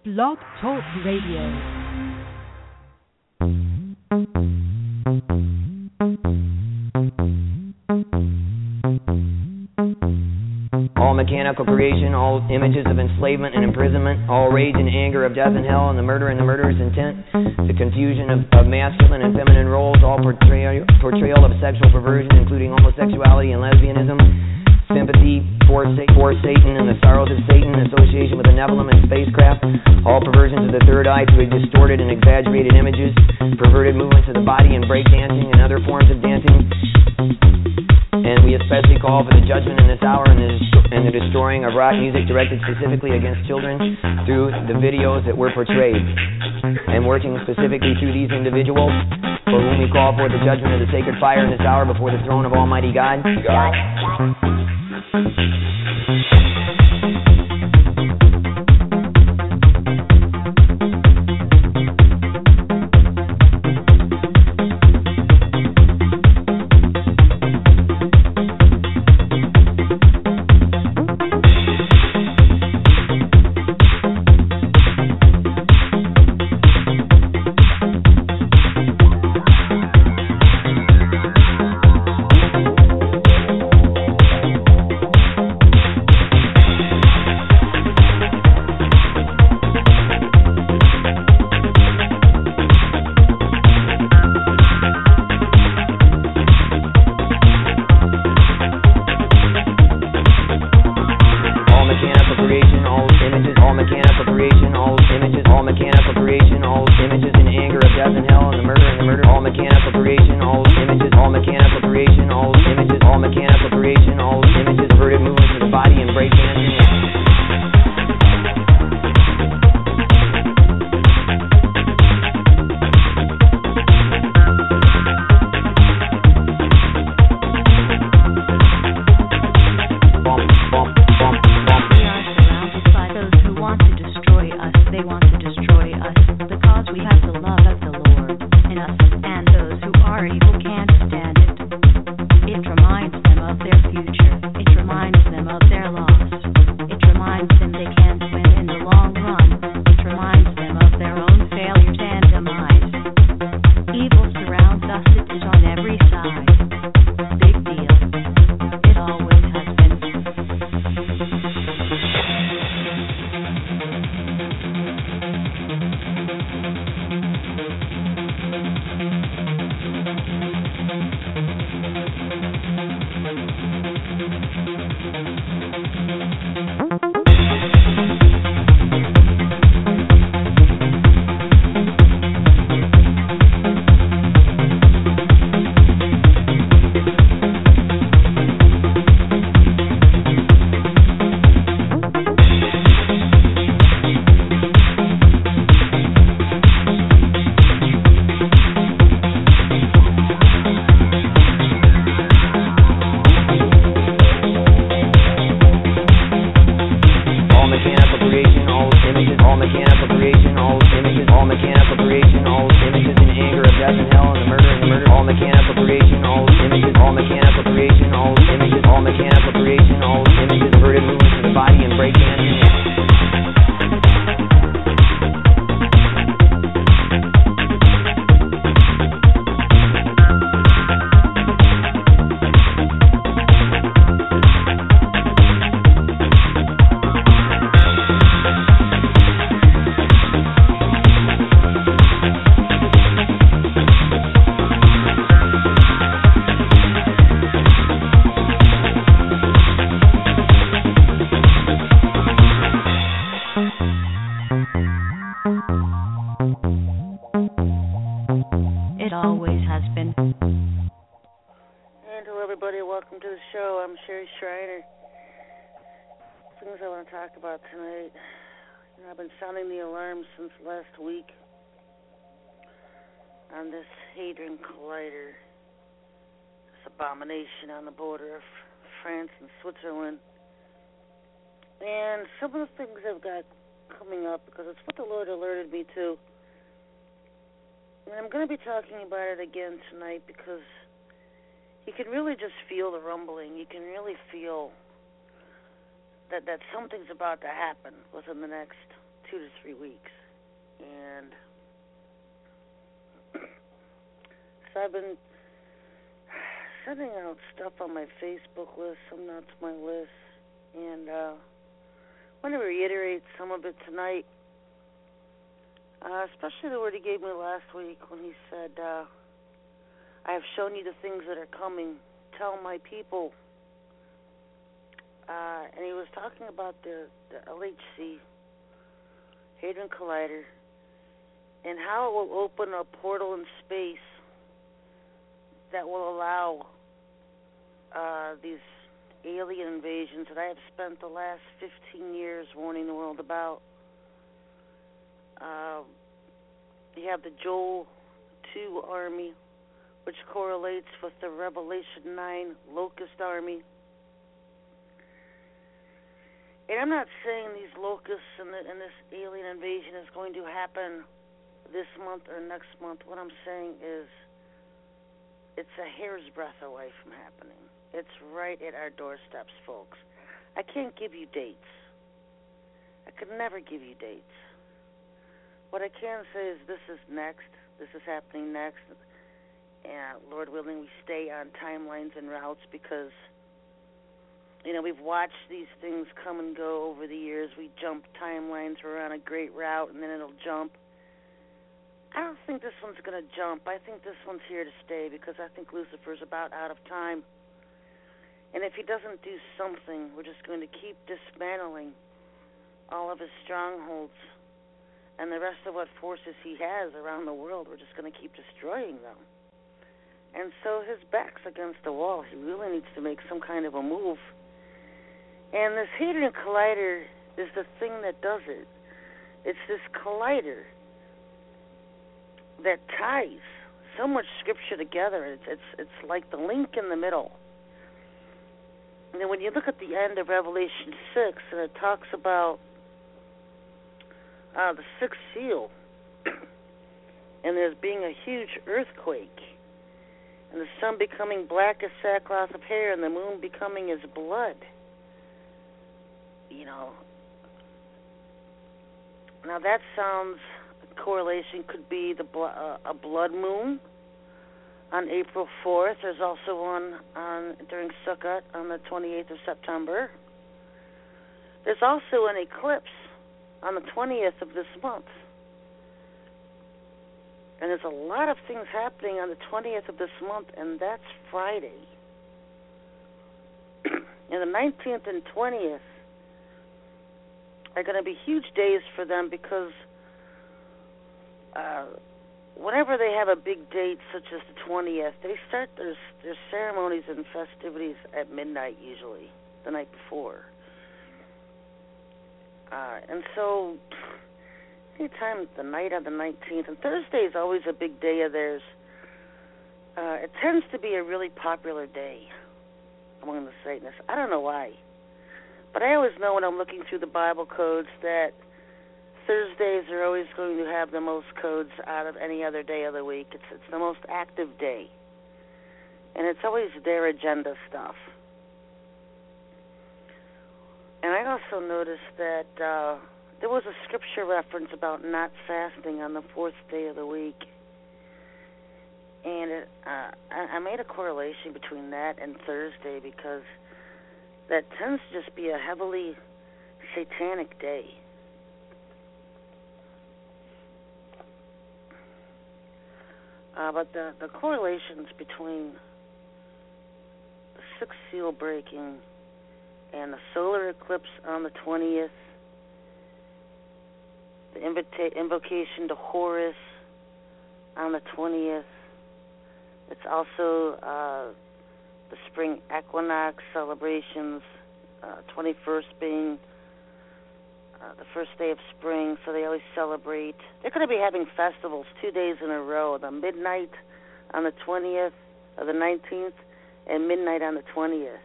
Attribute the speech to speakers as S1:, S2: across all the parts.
S1: Blog Talk Radio.
S2: All mechanical creation, all images of enslavement and imprisonment, all rage and anger of death and hell, and the murder and the murderer's intent, the confusion of masculine and feminine roles, all portrayal of sexual perversion, including homosexuality and lesbianism, sympathy for Satan and the sorrows of Satan, association with the Nephilim and spacecraft, all perversions of the third eye through distorted and exaggerated images, perverted movements of the body and breakdancing and other forms of dancing. And we especially call for the judgment in this hour and the destroying of rock music directed specifically against children through the videos that were portrayed. And working specifically through these individuals, for whom we call for the judgment of the sacred fire in this hour before the throne of Almighty God.
S3: Sounding the alarm since last week on this Hadron Collider, this abomination on the border of France and Switzerland, and some of the things I've got coming up, because it's what the Lord alerted me to, and I'm going to be talking about it again tonight because you can really just feel the rumbling. You can really feel that something's about to happen within the next 2 to 3 weeks. And so I've been sending out stuff on my Facebook list, some not to my list, and I want to reiterate some of it tonight, especially the word he gave me last week when he said, I have shown you the things that are coming. Tell my people. And he was talking about the LHC, Hadron Collider, and how it will open a portal in space that will allow these alien invasions that I have spent the last 15 years warning the world about. You have the Joel 2 army, which correlates with the Revelation 9 locust army. And I'm not saying these locusts and this alien invasion is going to happen this month or next month. What I'm saying is it's a hair's breadth away from happening. It's right at our doorsteps, folks. I can't give you dates. I could never give you dates. What I can say is this is next. This is happening next. And Lord willing, we stay on timelines and routes because, we've watched these things come and go over the years. We jump timelines. We're on a great route, and then it'll jump. I don't think this one's going to jump. I think this one's here to stay because I think Lucifer's about out of time. And if he doesn't do something, we're just going to keep dismantling all of his strongholds and the rest of what forces he has around the world. We're just going to keep destroying them. And so his back's against the wall. He really needs to make some kind of a move. And this Hadron Collider is the thing that does it. It's this collider that ties so much scripture together. It's like the link in the middle. And then when you look at the end of Revelation 6, and it talks about the sixth seal, and there's being a huge earthquake, and the sun becoming black as sackcloth of hair, and the moon becoming as blood. Now that sounds, a correlation could be a blood moon on April 4th. There's also one during Sukkot on the 28th of September. There's also an eclipse on the 20th of this month. And there's a lot of things happening on the 20th of this month, and that's Friday. And the 19th and 20th are going to be huge days for them because whenever they have a big date such as the 20th, they start their ceremonies and festivities at midnight usually, the night before. And so anytime the night on the 19th, and Thursday is always a big day of theirs, it tends to be a really popular day among the Satanists. I don't know why. But I always know when I'm looking through the Bible codes that Thursdays are always going to have the most codes out of any other day of the week. It's the most active day. And it's always their agenda stuff. And I also noticed that there was a scripture reference about not fasting on the fourth day of the week. And I made a correlation between that and Thursday because that tends to just be a heavily satanic day. But the correlations between the sixth seal breaking and the solar eclipse on the 20th, the invocation to Horus on the 20th, it's also the spring equinox celebrations, 21st being the first day of spring, so they always celebrate. They're going to be having festivals 2 days in a row, the midnight on the 20th or the 19th and midnight on the 20th.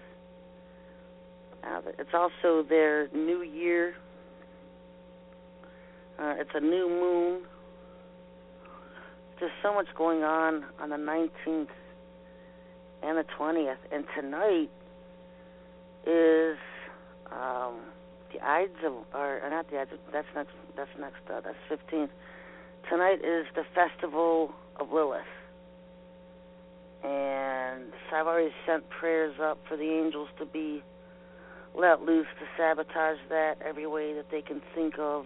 S3: It's also their new year. It's a new moon. There's so much going on the 19th and the 20th. And tonight is the Ides of, or not the Ides. That's next. That's 15th. Tonight is the Festival of Lilith, and so I've already sent prayers up for the angels to be let loose to sabotage that every way that they can think of.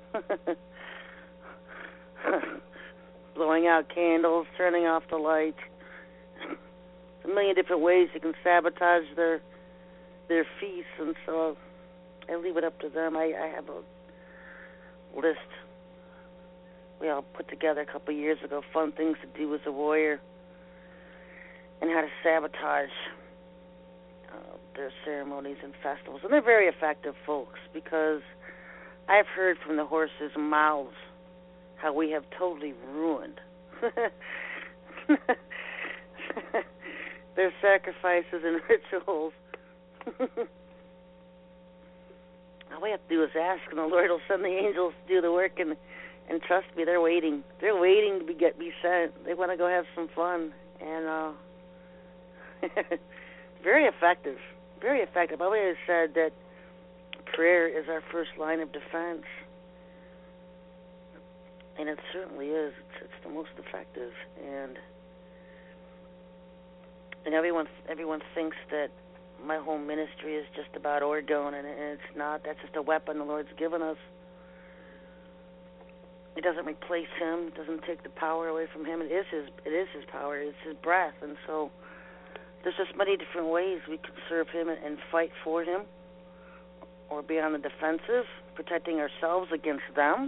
S3: Blowing out candles, turning off the light. A million different ways you can sabotage their feasts, and so I leave it up to them. I have a list we all put together a couple of years ago, fun things to do as a warrior, and how to sabotage their ceremonies and festivals. And they're very effective, folks, because I've heard from the horses' mouths how we have totally ruined their sacrifices and rituals. All we have to do is ask, and the Lord will send the angels to do the work, and trust me, they're waiting. They're waiting to be sent. They want to go have some fun, and very effective. Very effective. I always said that prayer is our first line of defense, and it certainly is. It's the most effective, and everyone thinks that my whole ministry is just about orgone, and it's not. That's just a weapon the Lord's given us. It doesn't replace Him. It doesn't take the power away from Him. It is His power. It's His breath, and so there's just many different ways we can serve Him and fight for Him, or be on the defensive, protecting ourselves against them.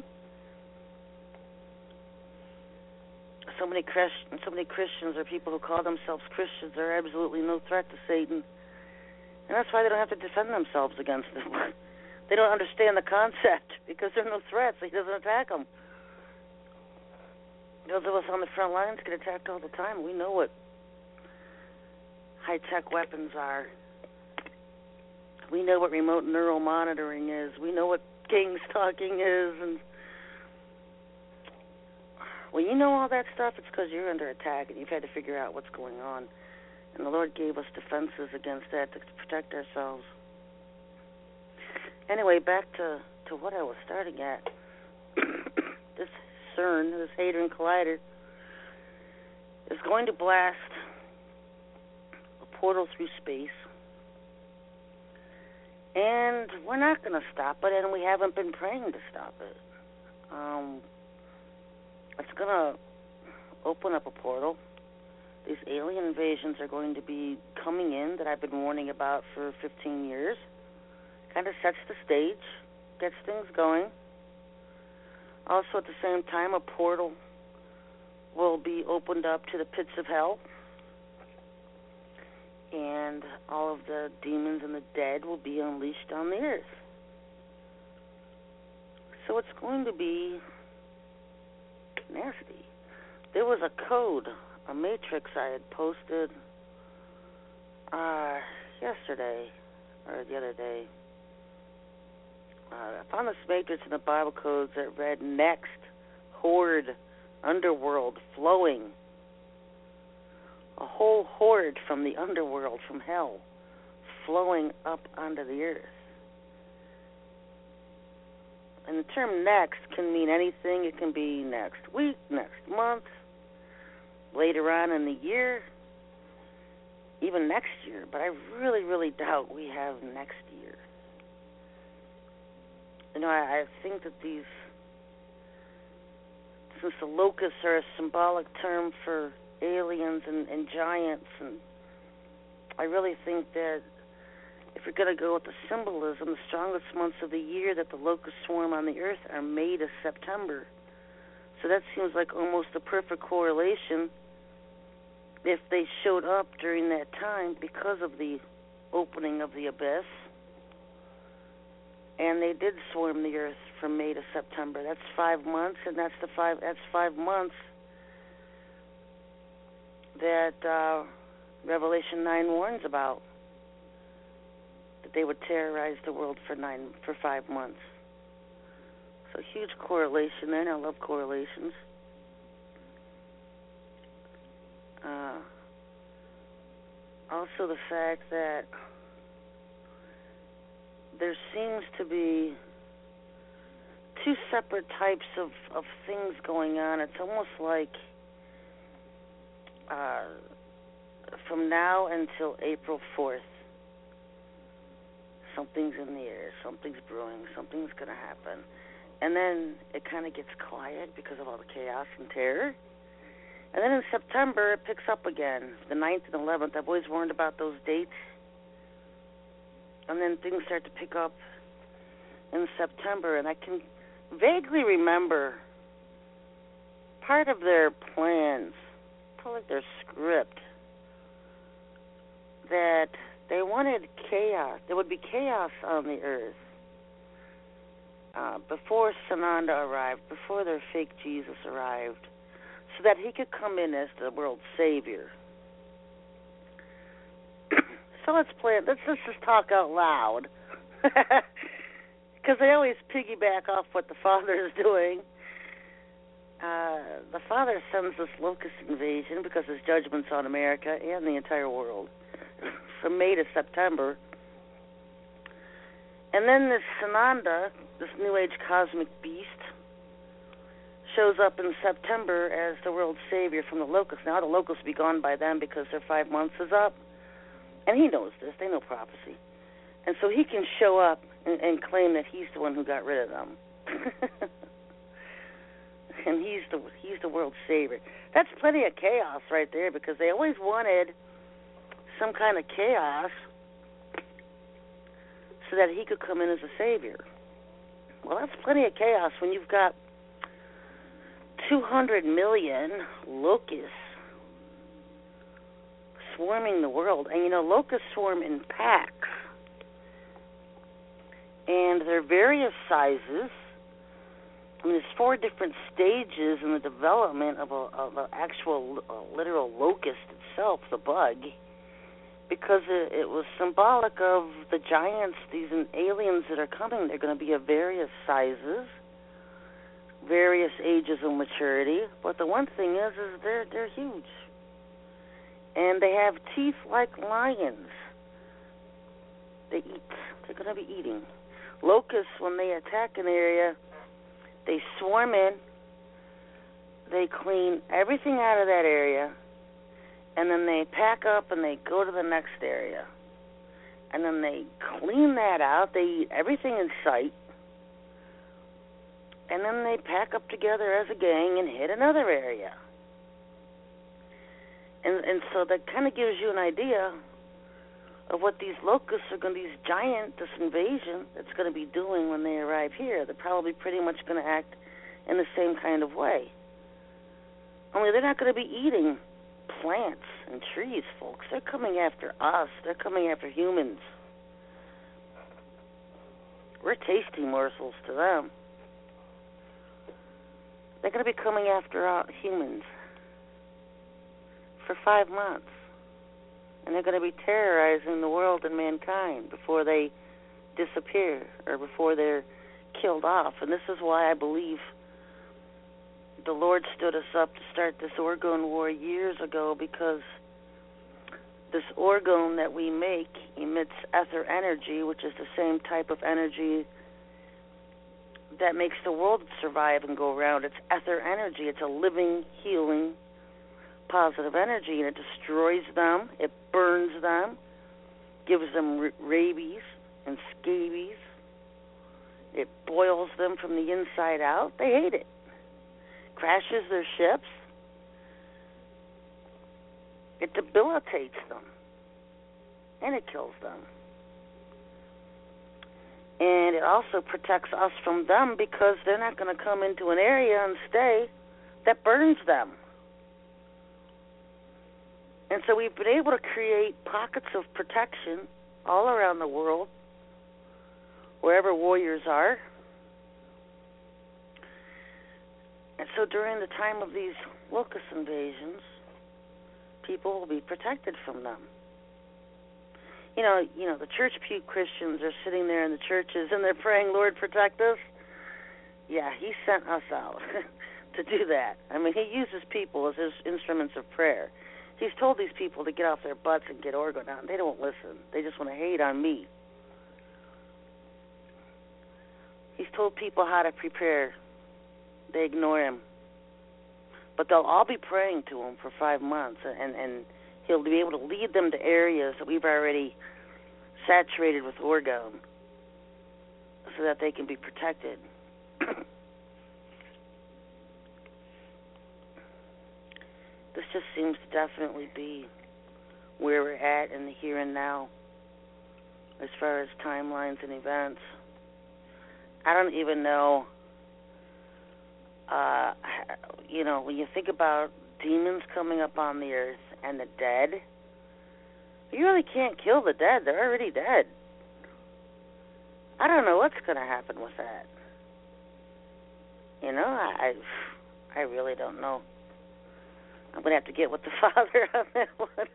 S3: So many Christians or people who call themselves Christians are absolutely no threat to Satan, and that's why they don't have to defend themselves against him. They don't understand the concept because they're no threats. He doesn't attack them. Those of us on the front lines get attacked all the time. We know what high-tech weapons are. We know what remote neural monitoring is. We know what gang stalking is. And when you know all that stuff, it's because you're under attack and you've had to figure out what's going on. And the Lord gave us defenses against that to protect ourselves. Anyway, back to what I was starting at. This CERN, this Hadron Collider, is going to blast a portal through space. And we're not going to stop it, and we haven't been praying to stop it. It's going to open up a portal. These alien invasions are going to be coming in that I've been warning about for 15 years. Kind of sets the stage, gets things going. Also, at the same time, a portal will be opened up to the pits of hell, and all of the demons and the dead will be unleashed on the earth. So it's going to be nasty. There was a code, a matrix I had posted yesterday or the other day. I found this matrix in the Bible codes that read, next, horde, underworld, flowing. A whole horde from the underworld, from hell, flowing up onto the earth. And the term next can mean anything. It can be next week, next month, later on in the year, even next year. But I really, really doubt we have next year. You know, I think that since the locusts are a symbolic term for aliens and giants, and I really think that if you're going to go with the symbolism, the strongest months of the year that the locusts swarm on the earth are May to September. So that seems like almost a perfect correlation if they showed up during that time because of the opening of the abyss. And they did swarm the earth from May to September. That's 5 months, and that's 5 months that Revelation 9 warns about, that they would terrorize the world for 5 months. So huge correlation there, and I love correlations. Also the fact that there seems to be two separate types of things going on. It's almost like from now until April 4th, something's in the air, something's brewing, something's going to happen. And then it kind of gets quiet because of all the chaos and terror. And then in September, it picks up again, the 9th and 11th. I've always warned about those dates. And then things start to pick up in September. And I can vaguely remember part of their plans, probably their script, that they wanted chaos. There would be chaos on the earth before Sananda arrived, before their fake Jesus arrived, so that he could come in as the world's savior. So let's just talk out loud, because they always piggyback off what the Father is doing. The Father sends this locust invasion because his judgment's on America and the entire world from May to September. And then this Sananda, this New Age cosmic beast, shows up in September as the world's savior from the locusts. Now the locusts will be gone by then because their 5 months is up. And he knows this. They know prophecy. And so he can show up and claim that he's the one who got rid of them. And he's the world's savior. That's plenty of chaos right there, because they always wanted some kind of chaos so that he could come in as a savior. Well, that's plenty of chaos when you've got 200 million locusts swarming the world. And, locusts swarm in packs. And they're various sizes. I mean, there's 4 different stages in the development of an actual literal locust itself, the bug, because it was symbolic of the giants, these aliens that are coming. They're going to be of various sizes, various ages of maturity. But the one thing is they're huge. And they have teeth like lions. They eat. They're going to be eating. Locusts, when they attack an area, they swarm in, they clean everything out of that area, and then they pack up and they go to the next area. And then they clean that out, they eat everything in sight, and then they pack up together as a gang and hit another area. And so that kind of gives you an idea of what these locusts are going to, this invasion that's going to be doing when they arrive here. They're probably pretty much going to act in the same kind of way. Only they're not going to be eating plants and trees, folks. They're coming after us. They're coming after humans. We're tasty morsels to them. They're going to be coming after humans for 5 months. And they're going to be terrorizing the world and mankind before they disappear or before they're killed off. And this is why I believe the Lord stood us up to start this orgone war years ago, because this orgone that we make emits ether energy, which is the same type of energy that makes the world survive and go around. It's ether energy. It's a living, healing, positive energy, and it destroys them, it burns them, gives them rabies and scabies, it boils them from the inside out. They hate it. Crashes their ships. It debilitates them, and it kills them. And it also protects us from them, because they're not going to come into an area and stay that burns them. And so we've been able to create pockets of protection all around the world, wherever warriors are. And so during the time of these locust invasions, people will be protected from them. You know, the church pew Christians are sitting there in the churches and they're praying, Lord, protect us. Yeah, he sent us out to do that. I mean, he uses people as his instruments of prayer. He's told these people to get off their butts and get orgone out, and they don't listen. They just want to hate on me. told people how to prepare. They ignore him. But they'll all be praying to him for 5 months, and he'll be able to lead them to areas that we've already saturated with orgone so that they can be protected. This just seems to definitely be where we're at in the here and now as far as timelines and events. I don't even know, when you think about demons coming up on the earth and the dead, you really can't kill the dead. They're already dead. I don't know what's going to happen with that. I really don't know. I'm going to have to get with the Father on that one.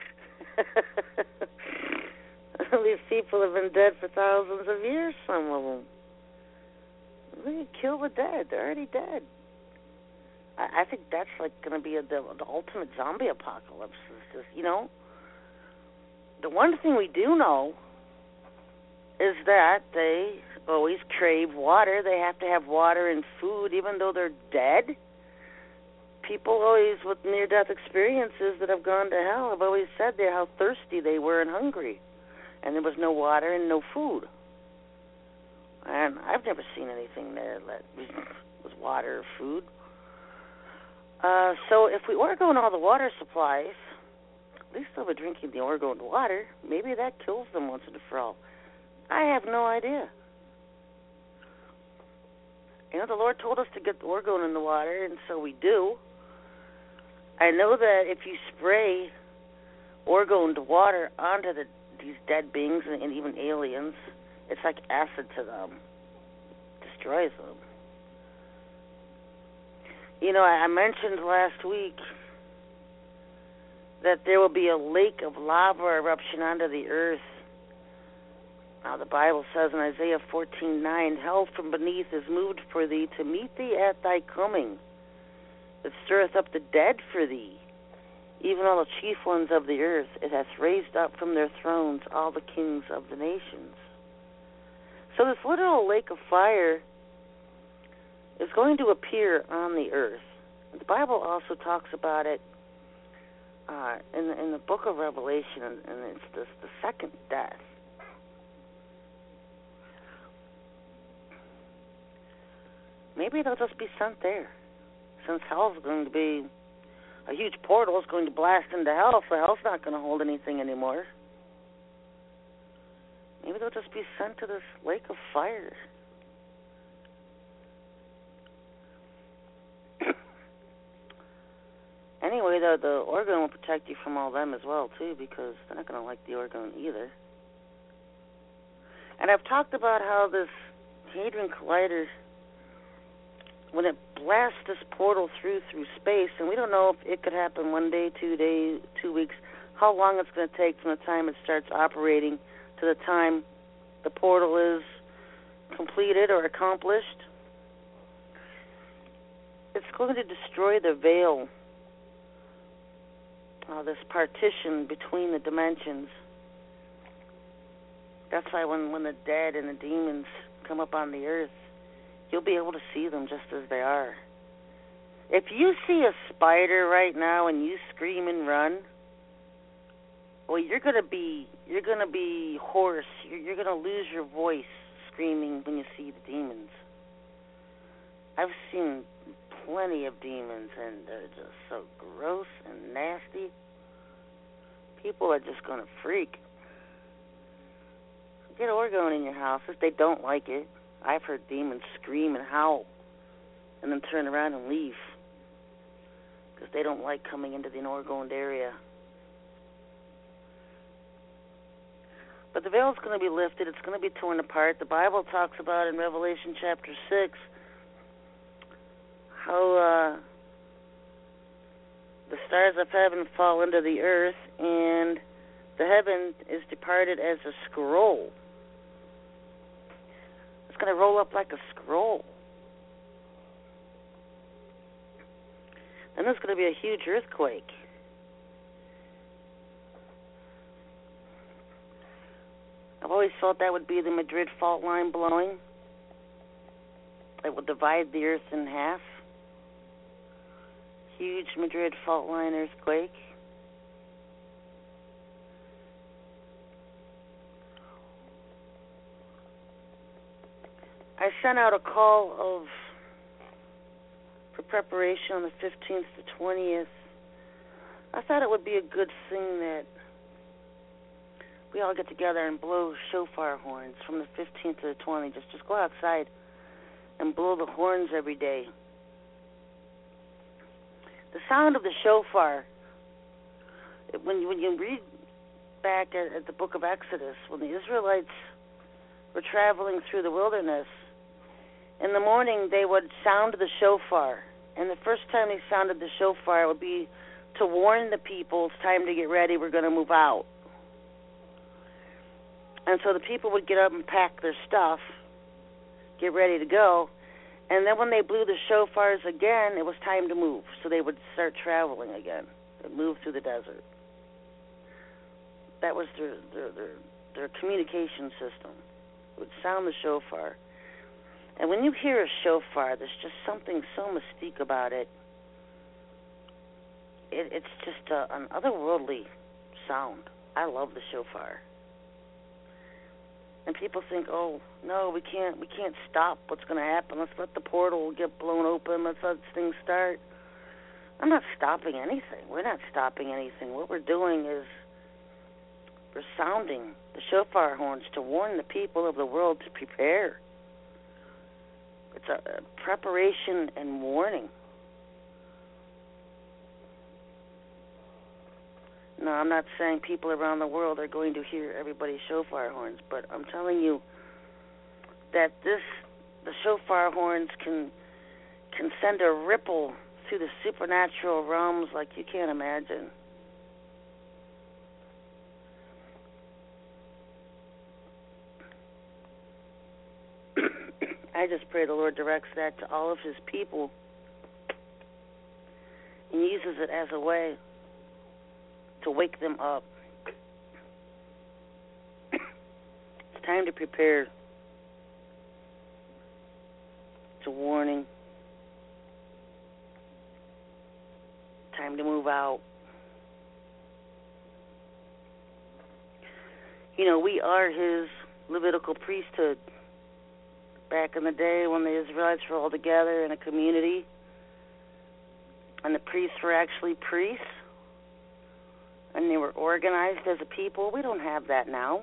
S3: These people have been dead for thousands of years, some of them. We can kill the dead. They're already dead. I think that's like going to be the ultimate zombie apocalypse. It's just, the one thing we do know is that they always crave water. They have to have water and food, even though they're dead. People always, with near-death experiences that have gone to hell, have always said how thirsty they were and hungry, and there was no water and no food. And I've never seen anything there that was water or food. So if we orgone all the water supplies, at least they'll be drinking the orgoned water. Maybe that kills them once and for all. I have no idea. The Lord told us to get the orgone in the water, and so we do. I know that if you spray orgoned water onto these dead beings and even aliens, it's like acid to them. It destroys them. I mentioned last week that there will be a lake of lava eruption onto the earth. Now, the Bible says in Isaiah 14:9, hell from beneath is moved for thee to meet thee at thy coming. It stirreth up the dead for thee, even all the chief ones of the earth. It hath raised up from their thrones all the kings of the nations. So this literal lake of fire is going to appear on the earth. The Bible also talks about it in the book of Revelation, and it's the second death. Maybe they'll just be sent there, since hell's going to be a huge portal is going to blast into hell, so hell's not going to hold anything anymore. Maybe they'll just be sent to this lake of fire. Anyway, the orgone will protect you from all them as well, too, because they're not going to like the orgone either. And I've talked about how this Hadron Collider, when it blasts this portal through space, and we don't know if it could happen 1 day, 2 weeks, how long it's going to take from the time it starts operating to the time the portal is completed or accomplished. It's going to destroy the veil, this partition between the dimensions. That's why when the dead and the demons come up on the earth, you'll be able to see them just as they are. If you see a spider right now and you scream and run, well, you're gonna be hoarse. You're gonna lose your voice screaming when you see the demons. I've seen plenty of demons, and they're just so gross and nasty. People are just gonna freak. Get orgone in your house if they don't like it. I've heard demons scream and howl and then turn around and leave because they don't like coming into the inorgoned area. But the veil's going to be lifted. It's going to be torn apart. The Bible talks about in Revelation chapter 6 how the stars of heaven fall into the earth and the heaven is departed as a scroll. It's going to roll up like a scroll. And there's going to be a huge earthquake. I've always thought that would be the Madrid fault line blowing. that will divide the earth in half. Huge Madrid fault line earthquake. I sent out a call for preparation on the 15th to 20th. I thought it would be a good thing that we all get together and blow shofar horns from the 15th to the 20th. Just go outside and blow the horns every day. The sound of the shofar, when you read back at the book of Exodus, when the Israelites were traveling through the wilderness, in the morning they would sound the shofar. And the first time they sounded the shofar, it would be to warn the people, it's time to get ready, we're going to move out. And so the people would get up and pack their stuff, get ready to go. And then when they blew the shofars again, it was time to move. So they would start traveling again. They'd move through the desert. That was their communication system. It would sound the shofar. And when you hear a shofar, there's just something so mystique about it. It's just an otherworldly sound. I love the shofar. And people think, oh, no, we can't stop what's going to happen. Let's let the portal get blown open. Let's let things start. I'm not stopping anything. We're not stopping anything. What we're doing is we're sounding the shofar horns to warn the people of the world to prepare. It's a preparation and warning. No, I'm not saying people around the world are going to hear everybody's shofar horns, but I'm telling you that the shofar horns can send a ripple through the supernatural realms like you can't imagine. I just pray the Lord directs that to all of his people and uses it as a way to wake them up. It's time to prepare. It's a warning. Time to move out. You know, we are his Levitical priesthood. Back in the day when the Israelites were all together in a community and the priests were actually priests, and they were organized as a people. We don't have that now.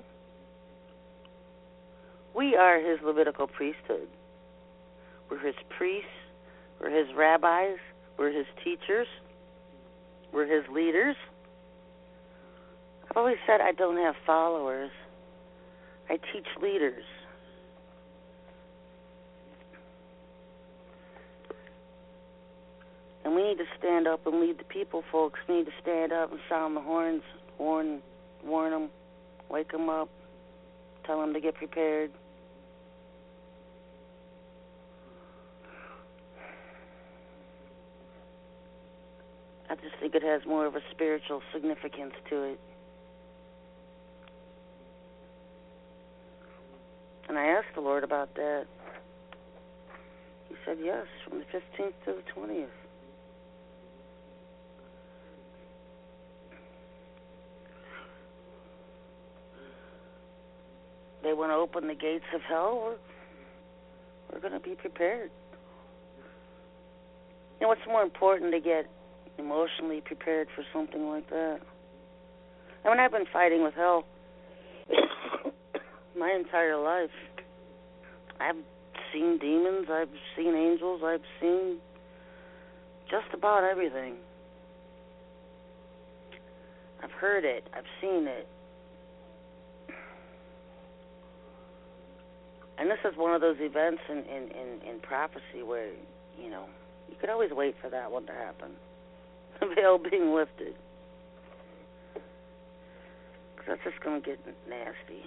S3: We are his Levitical priesthood. We're his priests. We're his rabbis. We're his teachers. We're his leaders. I've always said I don't have followers. I teach leaders. And we need to stand up and lead the people, folks. We need to stand up and sound the horns, warn them, wake them up, tell them to get prepared. I just think it has more of a spiritual significance to it. And I asked the Lord about that. He said yes, from the 15th to the 20th. They want to open the gates of hell. We're going to be prepared. You know what's more important to get emotionally prepared for something like that? I mean, I've been fighting with hell my entire life. I've seen demons. I've seen angels. I've seen just about everything. I've heard it. I've seen it. And this is one of those events in prophecy where, you know, you could always wait for that one to happen. The veil being lifted. Because that's just going to get nasty.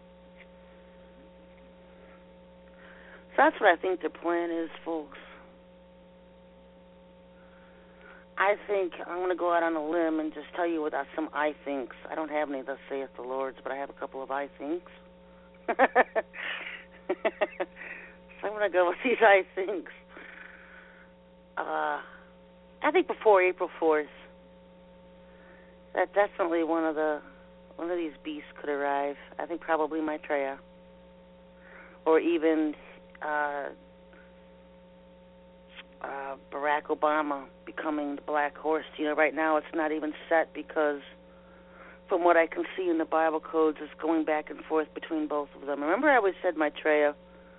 S3: So that's what I think their plan is, folks. I think I'm going to go out on a limb and just tell you without some I thinks. I don't have any thus saith the Lord, but I have a couple of I thinks. I'm going to go with these I thinks. I think before April 4th, that definitely one of these beasts could arrive. I think probably Maitreya, or even Barack Obama becoming the black horse. Right now it's not even set because, from what I can see in the Bible codes, it's going back and forth between both of them. Remember, I always said Maitreya,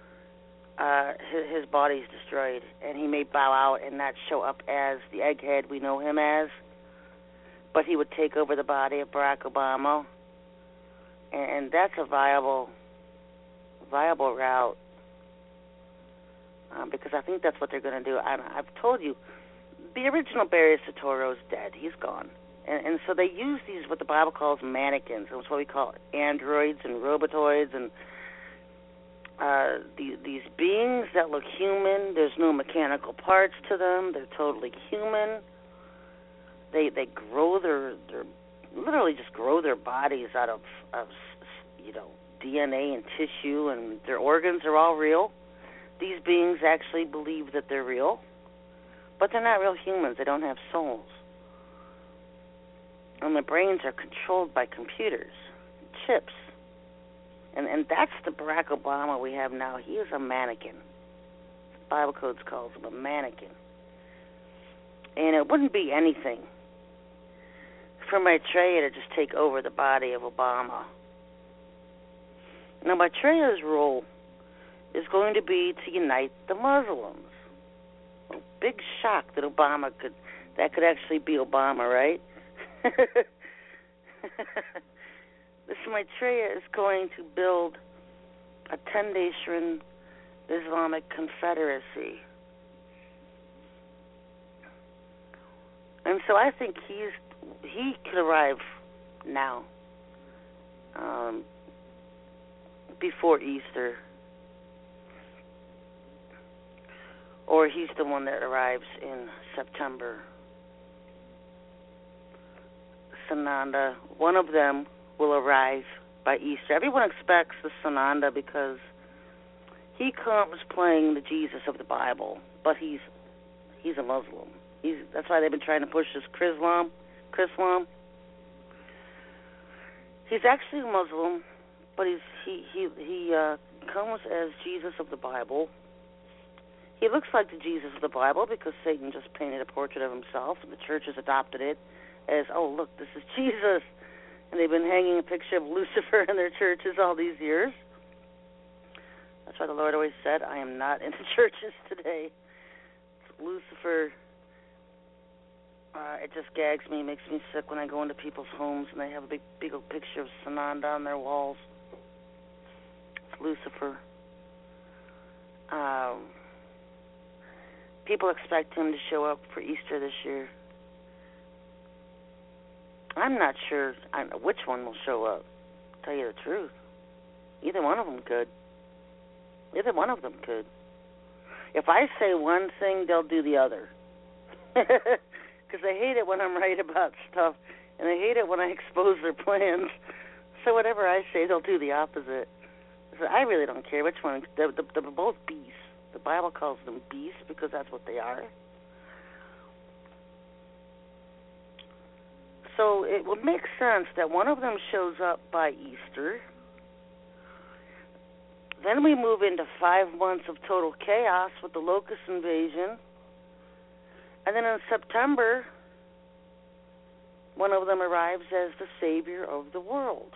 S3: his body's destroyed, and he may bow out and not show up as the egghead we know him as, but he would take over the body of Barack Obama, and that's a viable route, because I think that's what they're going to do. I've told you, the original Barry Soetoro is dead. He's gone. And so they use these, what the Bible calls mannequins. It's what we call androids and robotoids, and these beings that look human. There's no mechanical parts to them. They're totally human. They grow literally just grow their bodies out of DNA and tissue, and their organs are all real. These beings actually believe that they're real, but they're not real humans. They don't have souls. And their brains are controlled by computers, chips. And that's the Barack Obama we have now. He is a mannequin. The Bible codes calls him a mannequin. And it wouldn't be anything for Maitreya to just take over the body of Obama. Now, Maitreya's role is going to be to unite the Muslims. A big shock that that could actually be Obama, right? This Maitreya is going to build a 10-day Shrin Islamic Confederacy. And so I think he could arrive now, before Easter. Or he's the one that arrives in September. Sananda, one of them will arrive by Easter. Everyone expects the Sananda because he comes playing the Jesus of the Bible, but he's a Muslim. That's why they've been trying to push this Chrislam. He's actually a Muslim, but he comes as Jesus of the Bible. He looks like the Jesus of the Bible because Satan just painted a portrait of himself, and the church has adopted it as, oh, look, this is Jesus. And they've been hanging a picture of Lucifer in their churches all these years. That's why the Lord always said, I am not in the churches today. Lucifer, it just gags me, makes me sick when I go into people's homes and they have a big old picture of Sananda on their walls. It's Lucifer. People expect him to show up for Easter this year. I'm not sure which one will show up, to tell you the truth. Either one of them could. If I say one thing, they'll do the other. Because they hate it when I'm right about stuff, and they hate it when I expose their plans. So whatever I say, they'll do the opposite. So I really don't care which one. They're both beasts. The Bible calls them beasts because that's what they are. So it would make sense that one of them shows up by Easter. Then we move into 5 months of total chaos with the locust invasion. And then in September, one of them arrives as the Savior of the world.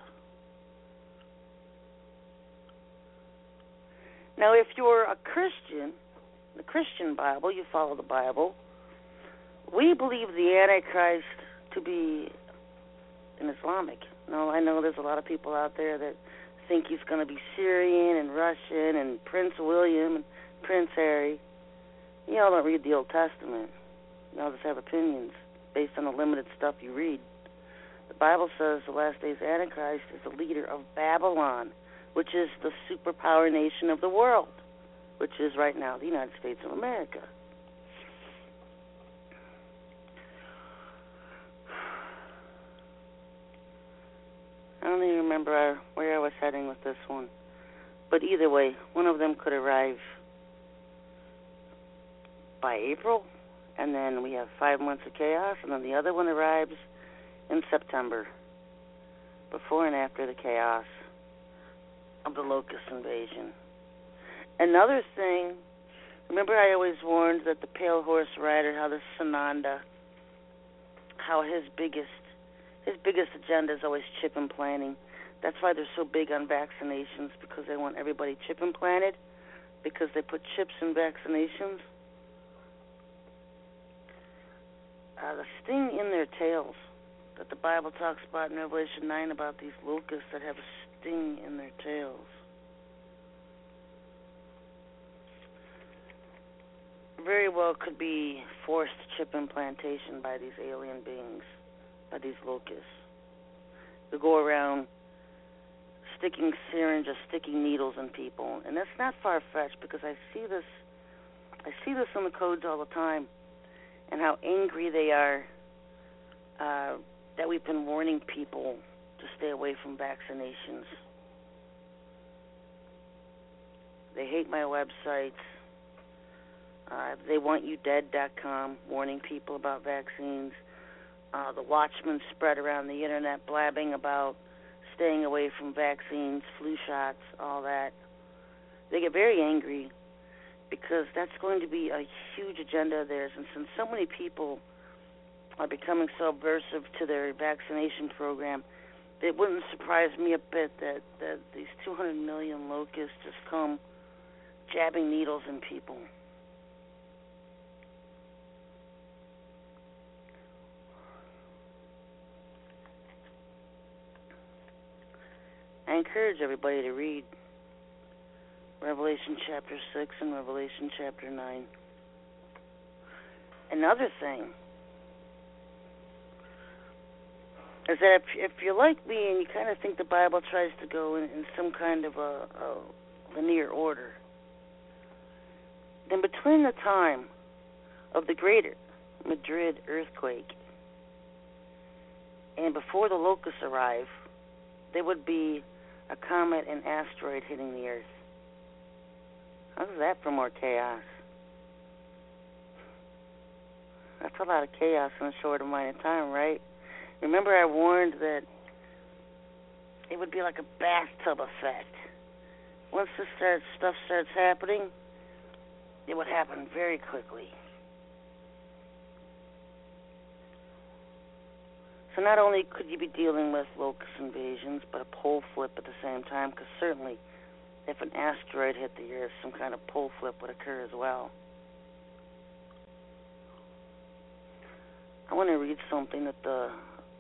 S3: Now, if you're a Christian, the Christian Bible, you follow the Bible, we believe the Antichrist to be an Islamic. Now, I know there's a lot of people out there that think he's going to be Syrian and Russian and Prince William and Prince Harry. You all don't read the Old Testament. You all just have opinions based on the limited stuff you read. The Bible says the last days Antichrist is the leader of Babylon, which is the superpower nation of the world, which is right now the United States of America. I don't even remember where I was heading with this one. But either way, one of them could arrive by April, and then we have 5 months of chaos, and then the other one arrives in September, before and after the chaos of the locust invasion. Another thing, remember I always warned that the Pale Horse Rider, how the Sananda, how his biggest agenda is always chip implanting. That's why they're so big on vaccinations, because they want everybody chip implanted, because they put chips in vaccinations. The sting in their tails that the Bible talks about in Revelation 9 about these locusts that have a sting in their tails. Very well could be forced chip implantation by these alien beings, by these locusts. They go around sticking syringes, sticking needles in people, and that's not far-fetched, because I see this in the codes all the time, and how angry they are that we've been warning people to stay away from vaccinations. They hate my websites. TheyWantYouDead.com, warning people about vaccines. The Watchmen spread around the internet blabbing about staying away from vaccines, flu shots, all that. They get very angry because that's going to be a huge agenda of theirs. And since so many people are becoming so aversive to their vaccination program, it wouldn't surprise me a bit that these 200 million locusts just come jabbing needles in people. I encourage everybody to read Revelation chapter 6 and Revelation chapter 9. Another thing is that if you're like me and you kind of think the Bible tries to go in some kind of a linear order, then between the time of the Greater Madrid earthquake and before the locusts arrive, there would be a comet and asteroid hitting the Earth. How's that for more chaos? That's a lot of chaos in a short amount of time, right? Remember I warned that it would be like a bathtub effect. Once this stuff starts happening, it would happen very quickly. So not only could you be dealing with locust invasions, but a pole flip at the same time, because certainly if an asteroid hit the Earth, some kind of pole flip would occur as well. I want to read something that the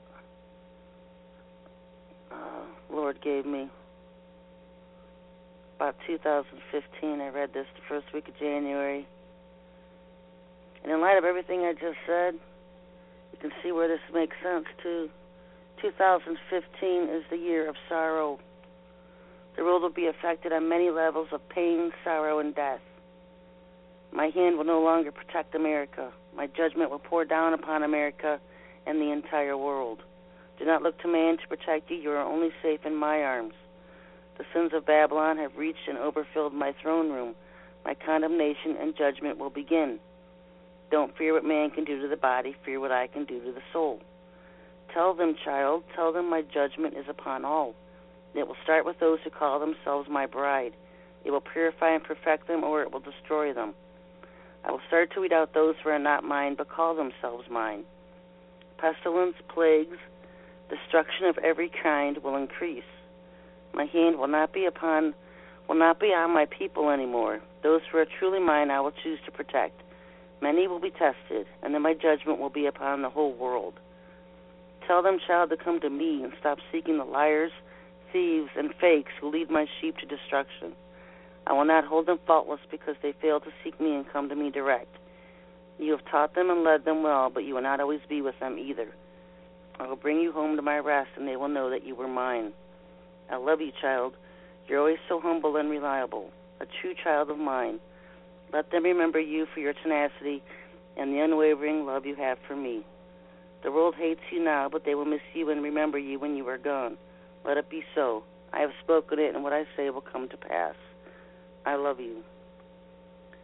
S3: Lord gave me about 2015. I read this the first week of January. And in light of everything I just said, you can see where this makes sense, too. 2015 is the year of sorrow. The world will be affected on many levels of pain, sorrow, and death. My hand will no longer protect America. My judgment will pour down upon America and the entire world. Do not look to man to protect you. You are only safe in my arms. The sins of Babylon have reached and overfilled my throne room. My condemnation and judgment will begin. Don't fear what man can do to the body. Fear what I can do to the soul. Tell them, child, tell them my judgment is upon all. It will start with those who call themselves my bride. It will purify and perfect them, or it will destroy them. I will start to weed out those who are not mine, but call themselves mine. Pestilence, plagues, destruction of every kind will increase. My hand will not be on my people anymore. Those who are truly mine I will choose to protect. Many will be tested, and then my judgment will be upon the whole world. Tell them, child, to come to me and stop seeking the liars, thieves, and fakes who lead my sheep to destruction. I will not hold them faultless because they fail to seek me and come to me direct. You have taught them and led them well, but you will not always be with them either. I will bring you home to my rest, and they will know that you were mine. I love you, child. You're always so humble and reliable, a true child of mine. Let them remember you for your tenacity and the unwavering love you have for me. The world hates you now, but they will miss you and remember you when you are gone. Let it be so. I have spoken it, and what I say will come to pass. I love you.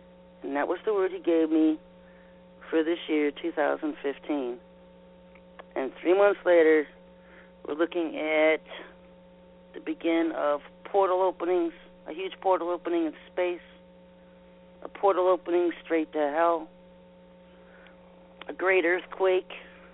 S3: And that was the word he gave me for this year, 2015. And 3 months later, we're looking at the begin of portal openings, a huge portal opening in space, a portal opening straight to hell, a great earthquake,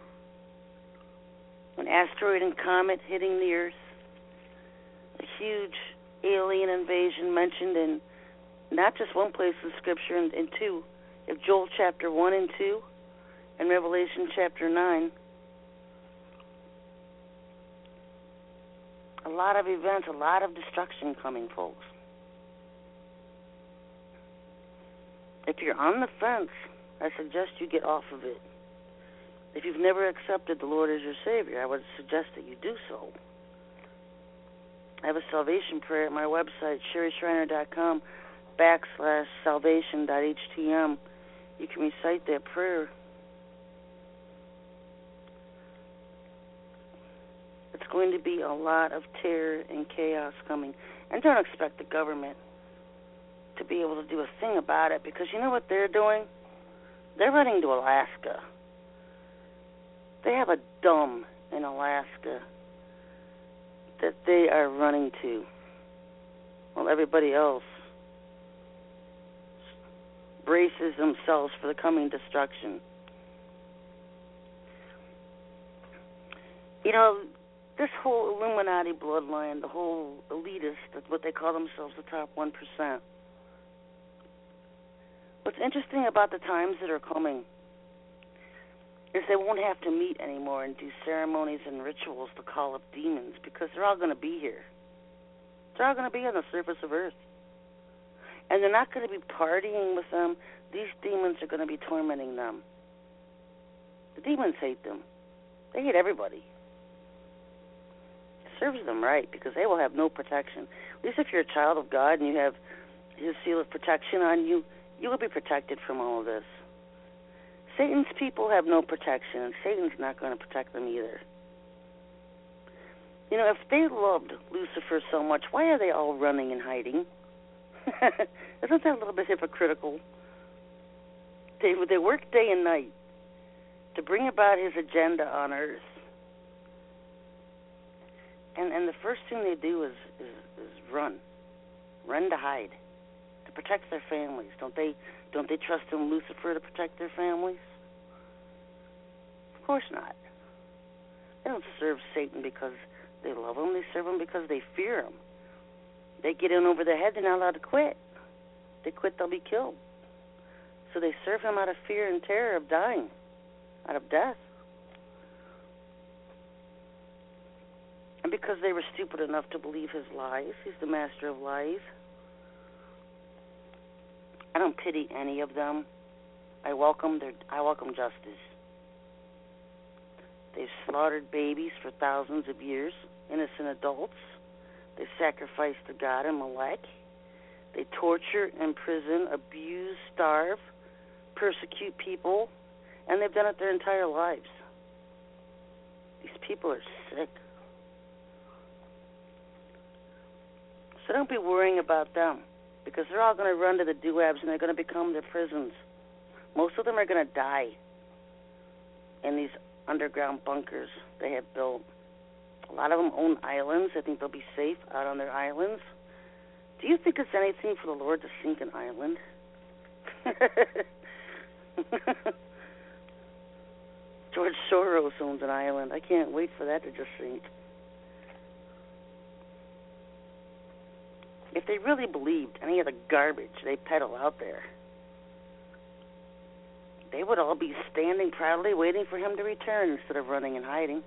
S3: an asteroid and comet hitting the Earth, a huge alien invasion mentioned in not just one place in Scripture, in two, of Joel chapter 1 and 2, and Revelation chapter 9. A lot of events, a lot of destruction coming, folks. If you're on the fence, I suggest you get off of it. If you've never accepted the Lord as your Savior, I would suggest that you do so. I have a salvation prayer at my website, sherryschreiner.com/salvation.htm. You can recite that prayer. It's going to be a lot of terror and chaos coming. And don't expect the government to be able to do a thing about it, because you know what they're doing? They're running to Alaska. They have a dump in Alaska that they are running to, while everybody else braces themselves for the coming destruction. You know, this whole Illuminati bloodline, the whole elitist, that's what they call themselves, the top 1%. What's interesting about the times that are coming is they won't have to meet anymore and do ceremonies and rituals to call up demons, because they're all going to be here. They're all going to be on the surface of Earth. And they're not going to be partying with them. These demons are going to be tormenting them. The demons hate them. They hate everybody. It serves them right, because they will have no protection. At least if you're a child of God and you have His seal of protection on you, you will be protected from all of this. Satan's people have no protection, and Satan's not going to protect them either. You know, if they loved Lucifer so much, why are they all running and hiding? Isn't that a little bit hypocritical? They work day and night to bring about his agenda on Earth. And the first thing they do is run. Run to hide. To protect their families. Don't they trust in Lucifer to protect their families? Of course not. They don't serve Satan because they love him. They serve him because they fear him. They get in over their head, they're not allowed to quit. They quit, they'll be killed. So they serve him out of fear and terror of dying, out of death. And because they were stupid enough to believe his lies, he's the master of lies. I don't pity any of them. I welcome justice. They've slaughtered babies for thousands of years, innocent adults. They sacrifice to God and Molech. They torture, imprison, abuse, starve, persecute people, and they've done it their entire lives. These people are sick. So don't be worrying about them, because they're all going to run to the Duabs and they're going to become their prisons. Most of them are going to die in these underground bunkers they have built. A lot of them own islands. I think they'll be safe out on their islands. Do you think it's anything for the Lord to sink an island? George Soros owns an island. I can't wait for that to just sink. If they really believed any of the garbage they peddle out there, they would all be standing proudly waiting for him to return instead of running and hiding.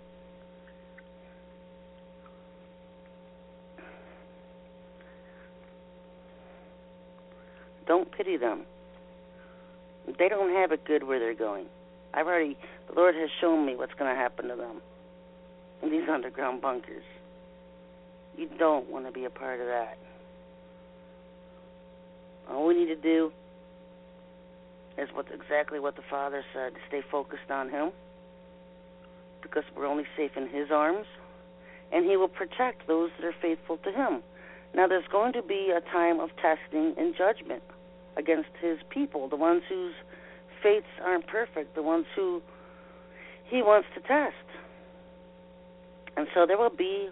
S3: Don't pity them. They don't have it good where they're going. The Lord has shown me what's going to happen to them in these underground bunkers. You don't want to be a part of that. All we need to do is exactly what the Father said, stay focused on Him, because we're only safe in His arms, and He will protect those that are faithful to Him. Now, there's going to be a time of testing and judgment. against his people, the ones whose faiths aren't perfect, the ones who he wants to test. And so there will be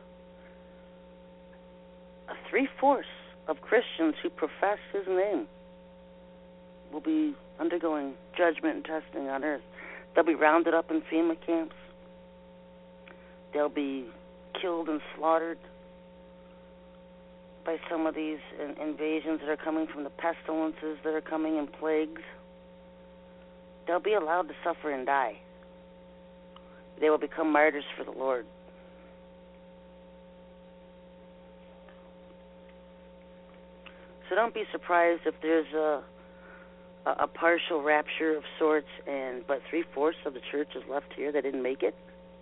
S3: a 3/4 of Christians who profess his name will be undergoing judgment and testing on earth. They'll be rounded up in FEMA camps. They'll be killed and slaughtered by some of these invasions that are coming from the pestilences that are coming in plagues. They'll be allowed to suffer and die. They will become martyrs for the Lord. So don't be surprised if there's a partial rapture of sorts, but 3/4 of the church is left here that didn't make it.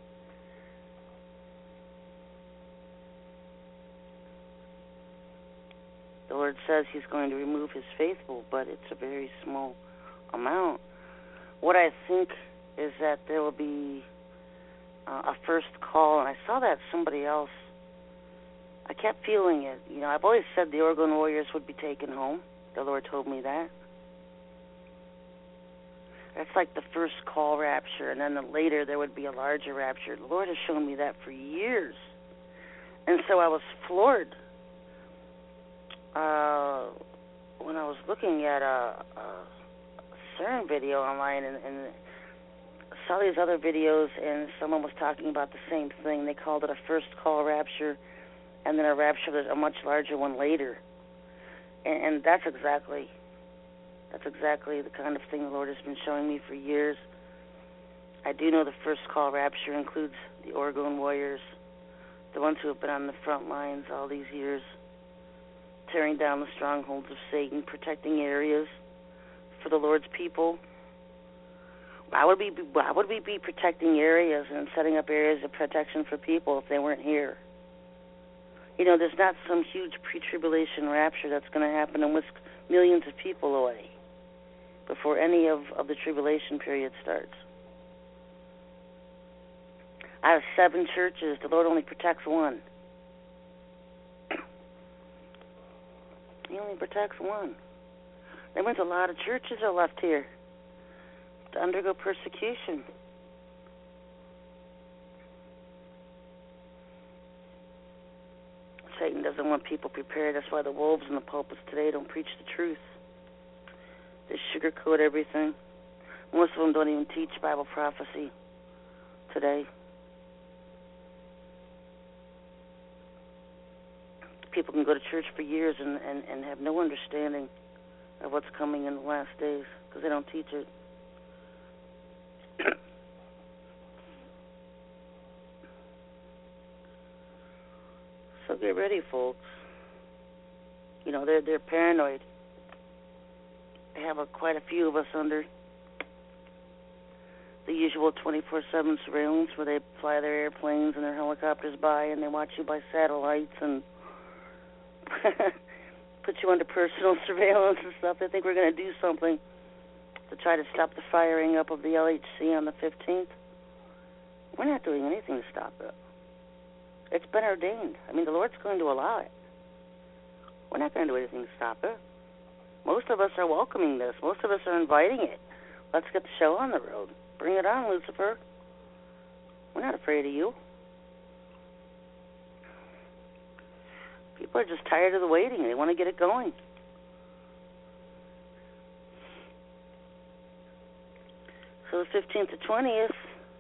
S3: The Lord says he's going to remove his faithful, but it's a very small amount. What I think is that there will be a first call, and I saw that somebody else, I kept feeling it. You know, I've always said the Oregon Warriors would be taken home. The Lord told me that. That's like the first call rapture, and then later there would be a larger rapture. The Lord has shown me that for years. And so I was floored when I was looking at a CERN video online and saw these other videos, and someone was talking about the same thing. They called it a first call rapture, and then a rapture, a much larger one later. And that's exactly the kind of thing the Lord has been showing me for years. I do know the first call rapture includes the Oregon Warriors, the ones who have been on the front lines all these years, tearing down the strongholds of Satan, protecting areas for the Lord's people. Why would we be protecting areas and setting up areas of protection for people if they weren't here? You know, there's not some huge pre-tribulation rapture that's going to happen and whisk millions of people away before any of the tribulation period starts. Out of 7 churches, the Lord only protects one. He only protects one. That means a lot of churches are left here to undergo persecution. Satan doesn't want people prepared. That's why the wolves in the pulpits today don't preach the truth. They sugarcoat everything. Most of them don't even teach Bible prophecy today. People can go to church for years and have no understanding of what's coming in the last days because they don't teach it. So get ready, folks. You know, they're paranoid. They have quite a few of us under the usual 24/7 surveillance where they fly their airplanes and their helicopters by and they watch you by satellites and put you under personal surveillance and stuff. They think we're going to do something to try to stop the firing up of the LHC on the 15th. We're not doing anything to stop it. It's been ordained. I mean, the Lord's going to allow it. We're not going to do anything to stop it. Most of us are welcoming this. Most of us are inviting it. Let's get the show on the road. Bring it on, Lucifer. We're not afraid of you. People are just tired of the waiting. They want to get it going. So the 15th to 20th,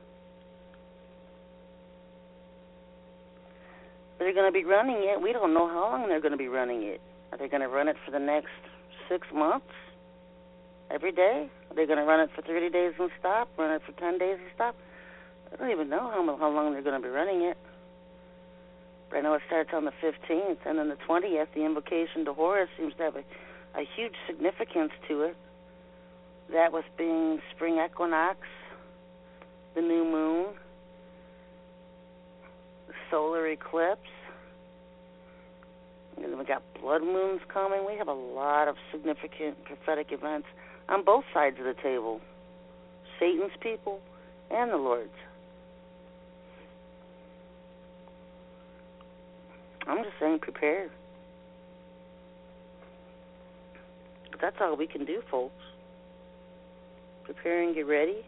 S3: they're going to be running it. We don't know how long they're going to be running it. Are they going to run it for the next 6 months? Every day? Are they going to run it for 30 days and stop? Run it for 10 days and stop? I don't even know how long they're going to be running it. But I know it starts on the 15th, and then the 20th, the invocation to Horus seems to have a huge significance to it. That with being spring equinox, the new moon, the solar eclipse, and then we got blood moons coming. We have a lot of significant prophetic events on both sides of the table, Satan's people and the Lord's. I'm just saying prepare. But that's all we can do, folks. Prepare and get ready.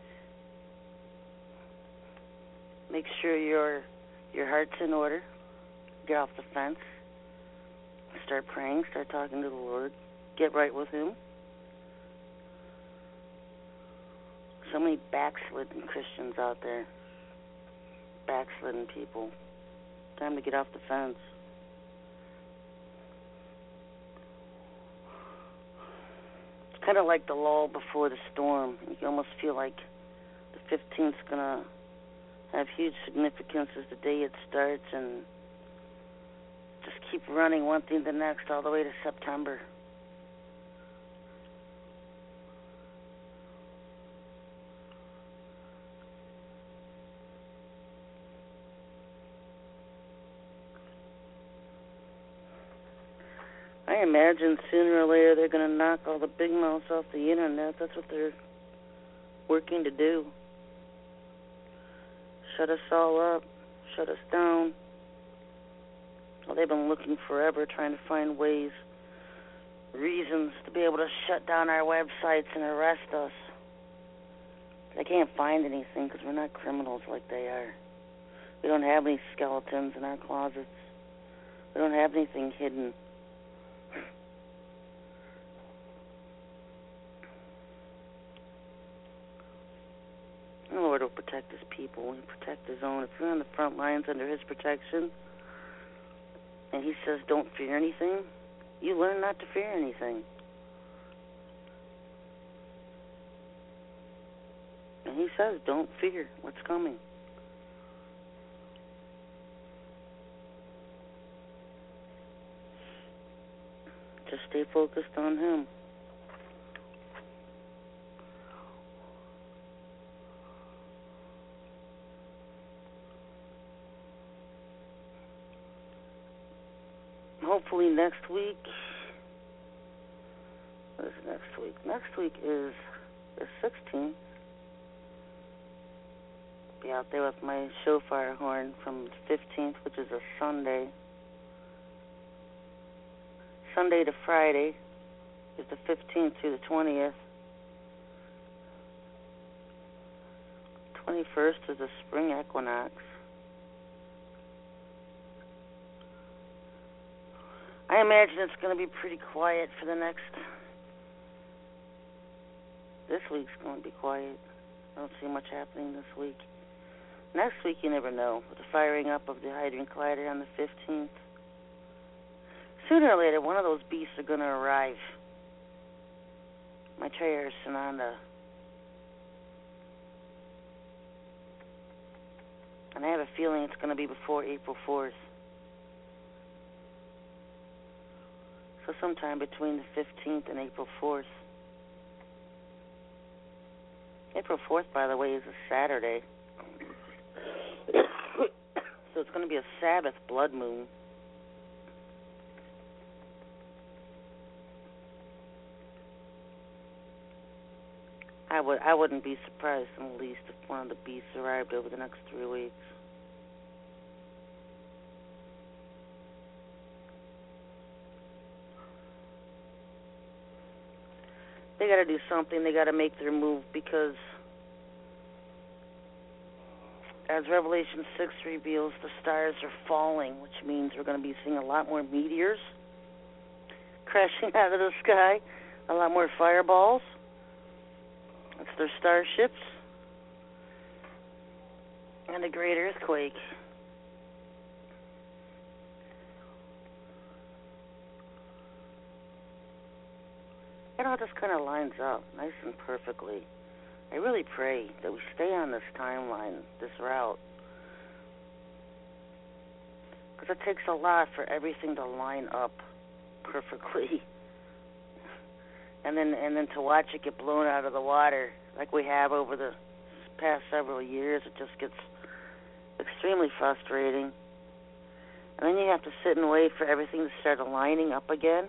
S3: Make sure your heart's in order. Get off the fence. Start praying. Start talking to the Lord. Get right with Him. So many backslidden Christians out there. Backslidden people. Time to get off the fence. It's kind of like the lull before the storm. You almost feel like the 15th's going to have huge significance as the day it starts, and just keep running one thing to the next all the way to September. I imagine sooner or later they're going to knock all the big mouths off the internet. That's what they're working to do. Shut us all up. Shut us down. Well, they've been looking forever, trying to find ways, reasons to be able to shut down our websites and arrest us. They can't find anything because we're not criminals like they are. We don't have any skeletons in our closets. We don't have anything hidden. The Lord will protect His people and protect His own. If you're on the front lines under His protection, and He says don't fear anything, you learn not to fear anything. And He says don't fear what's coming. Just stay focused on Him. Hopefully next week. What is next week? Next week is the 16th. Be out there with my shofar horn from the 15th, which is a Sunday. Sunday to Friday is the 15th through the 20th. 21st is the spring equinox. I imagine it's going to be pretty quiet for the next... This week's going to be quiet. I don't see much happening this week. Next week, you never know. With the firing up of the Hadron Collider on the 15th. Sooner or later, one of those beasts are going to arrive. Maitreya or Sananda. And I have a feeling it's going to be before April 4th. So sometime between the 15th and April 4th. April 4th, by the way, is a Saturday. So it's going to be a Sabbath blood moon. I wouldn't be surprised in the least if one of the beasts arrived over the next 3 weeks. They got to do something. They got to make their move because, as Revelation 6 reveals, the stars are falling, which means we're going to be seeing a lot more meteors crashing out of the sky, a lot more fireballs. It's their starships, and a great earthquake. It all just kind of lines up nice and perfectly. I really pray that we stay on this timeline, this route, because it takes a lot for everything to line up perfectly. And then to watch it get blown out of the water like we have over the past several years, it just gets extremely frustrating. And then you have to sit and wait for everything to start aligning up again.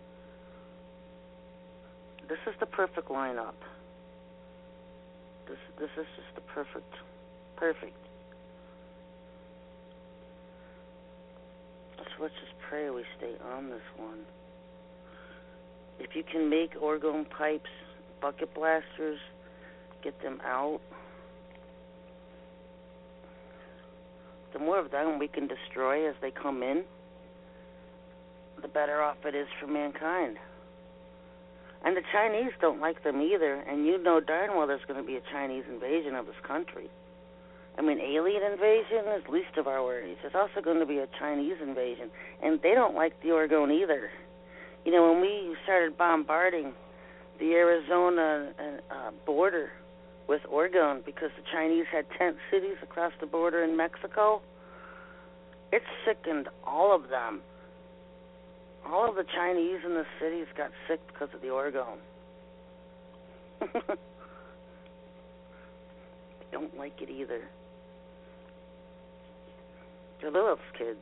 S3: This is the perfect lineup. This is just the perfect. So let's just pray we stay on this one. if you can make orgone pipes, bucket blasters, get them out, the more of them we can destroy as they come in, the better off it is for mankind. And the Chinese don't like them either, and you know darn well there's going to be a Chinese invasion of this country. I mean, alien invasion is least of our worries. There's also going to be a Chinese invasion, and they don't like the orgone either. You know, when we started bombarding the Arizona border with orgone because the Chinese had tent cities across the border in Mexico, it sickened all of them. All of the Chinese in the cities got sick because of the orgone. They don't like it either. They're Lilith's kids.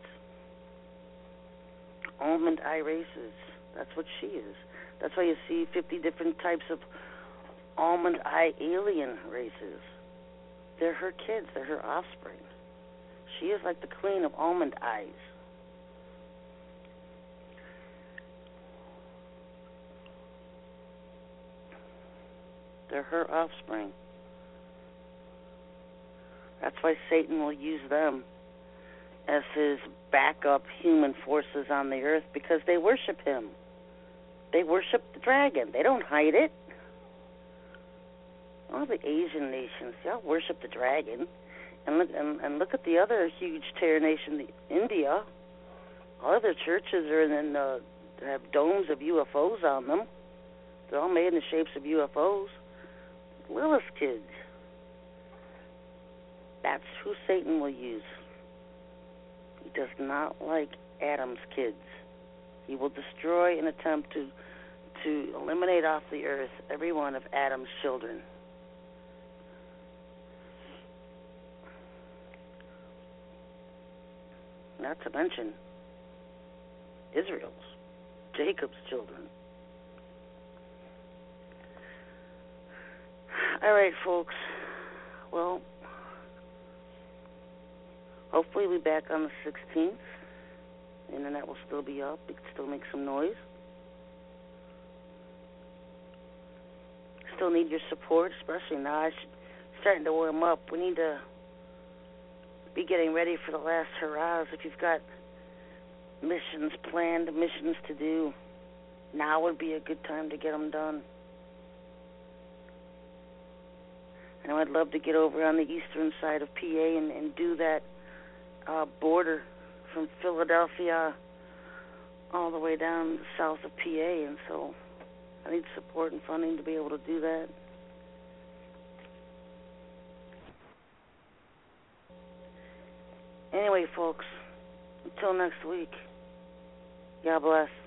S3: Almond eye races. That's what she is. That's why you see 50 different types of almond eye alien races. They're her kids. They're her offspring. She is like the queen of almond eyes. They're her offspring. That's why Satan will use them as his backup human forces on the earth, because they worship him. They worship the dragon. They don't hide it. All the Asian nations, they all worship the dragon. And look at the other huge terror nation, India. All of their churches are have domes of UFOs on them. They're all made in the shapes of UFOs. Lilith's kids. That's who Satan will use. He does not like Adam's kids. He will destroy and attempt to eliminate off the earth every one of Adam's children. Not to mention Israel's, Jacob's children. All right, folks. Well, hopefully we'll be back on the 16th. The internet will still be up. We can still make some noise. Still need your support, especially now. It's starting to warm up. We need to be getting ready for the last hurrahs. If you've got missions planned, missions to do, now would be a good time to get them done. And I'd love to get over on the eastern side of PA and do that border from Philadelphia all the way down south of PA. And so I need support and funding to be able to do that. Anyway, folks, until next week, God bless.